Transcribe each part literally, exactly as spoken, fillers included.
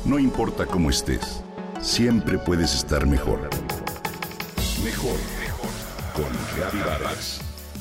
No importa cómo estés, siempre puedes estar mejor. Mejor, mejor. Con Gaby Vargas.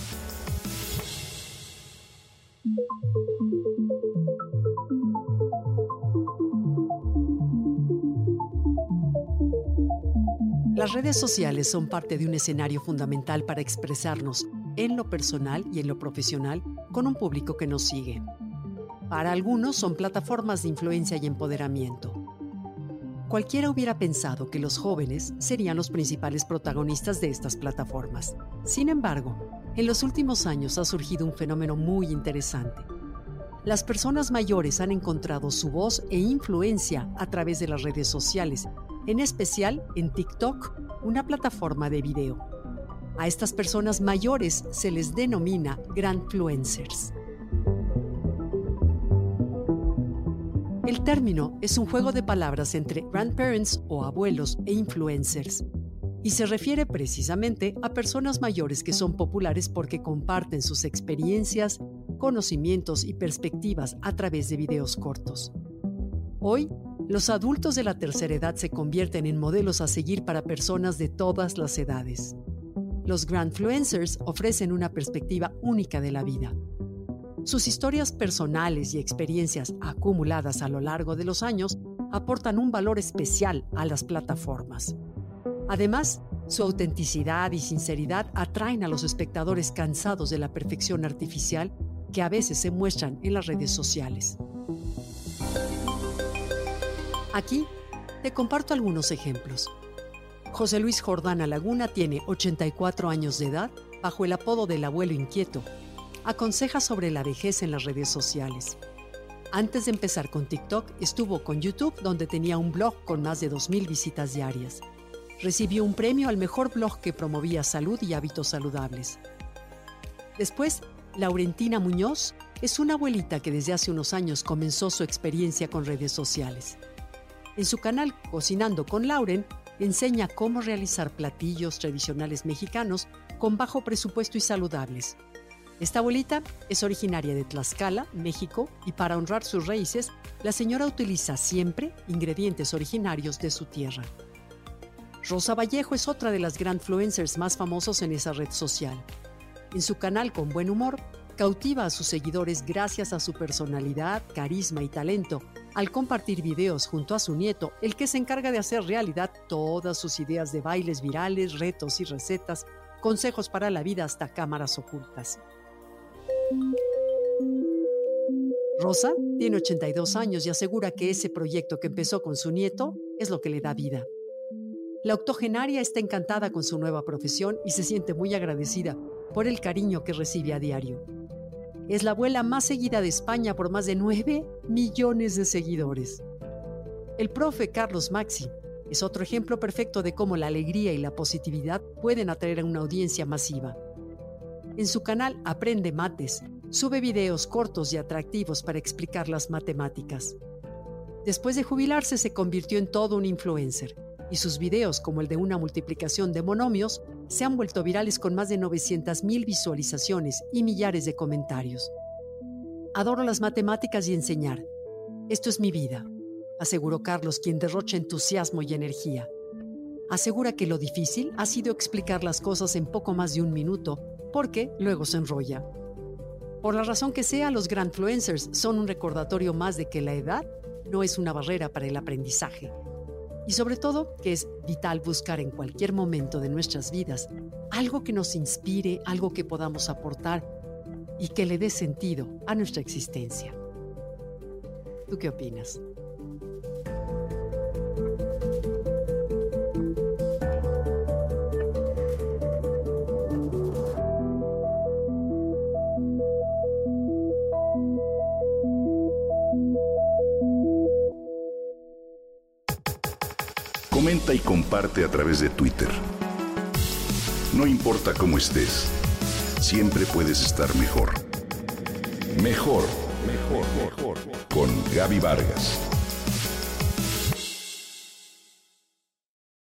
Las redes sociales son parte de un escenario fundamental para expresarnos en lo personal y en lo profesional con un público que nos sigue. Para algunos son plataformas de influencia y empoderamiento. Cualquiera hubiera pensado que los jóvenes serían los principales protagonistas de estas plataformas. Sin embargo, en los últimos años ha surgido un fenómeno muy interesante. Las personas mayores han encontrado su voz e influencia a través de las redes sociales, en especial en TikTok, una plataforma de video. A estas personas mayores se les denomina grandfluencers. El término es un juego de palabras entre grandparents o abuelos e influencers, y se refiere precisamente a personas mayores que son populares porque comparten sus experiencias, conocimientos y perspectivas a través de videos cortos. Hoy, los adultos de la tercera edad se convierten en modelos a seguir para personas de todas las edades. Los grandfluencers ofrecen una perspectiva única de la vida. Sus historias personales y experiencias acumuladas a lo largo de los años aportan un valor especial a las plataformas. Además, su autenticidad y sinceridad atraen a los espectadores cansados de la perfección artificial que a veces se muestran en las redes sociales. Aquí te comparto algunos ejemplos. José Luis Jordana Laguna tiene ochenta y cuatro años de edad, bajo el apodo del abuelo inquieto. Aconseja sobre la vejez en las redes sociales. Antes de empezar con TikTok, estuvo con YouTube, donde tenía un blog con más de dos mil visitas diarias. Recibió un premio al mejor blog que promovía salud y hábitos saludables. Después, Laurentina Muñoz es una abuelita que desde hace unos años comenzó su experiencia con redes sociales. En su canal Cocinando con Lauren, enseña cómo realizar platillos tradicionales mexicanos con bajo presupuesto y saludables. Esta abuelita es originaria de Tlaxcala, México, y para honrar sus raíces, la señora utiliza siempre ingredientes originarios de su tierra. Rosa Vallejo es otra de las grandfluencers más famosos en esa red social. En su canal Con Buen Humor, cautiva a sus seguidores gracias a su personalidad, carisma y talento, al compartir videos junto a su nieto, el que se encarga de hacer realidad todas sus ideas de bailes virales, retos y recetas, consejos para la vida hasta cámaras ocultas. Rosa tiene ochenta y dos años y asegura que ese proyecto que empezó con su nieto es lo que le da vida. La octogenaria está encantada con su nueva profesión y se siente muy agradecida por el cariño que recibe a diario. Es la abuela más seguida de España por más de nueve millones de seguidores. El profe Carlos Maxi es otro ejemplo perfecto de cómo la alegría y la positividad pueden atraer a una audiencia masiva. En su canal Aprende Mates, sube videos cortos y atractivos para explicar las matemáticas. Después de jubilarse, se convirtió en todo un influencer, y sus videos, como el de una multiplicación de monomios, se han vuelto virales con más de novecientas mil visualizaciones y millares de comentarios. Adoro las matemáticas y enseñar. Esto es mi vida, aseguró Carlos, quien derrocha entusiasmo y energía. Asegura que lo difícil ha sido explicar las cosas en poco más de un minuto, porque luego se enrolla. Por la razón que sea, los grandfluencers son un recordatorio más de que la edad no es una barrera para el aprendizaje. Y sobre todo, que es vital buscar en cualquier momento de nuestras vidas algo que nos inspire, algo que podamos aportar y que le dé sentido a nuestra existencia. ¿Tú qué opinas? Comenta y comparte a través de Twitter. No importa cómo estés, siempre puedes estar mejor. Mejor, mejor, mejor. Con Gaby Vargas.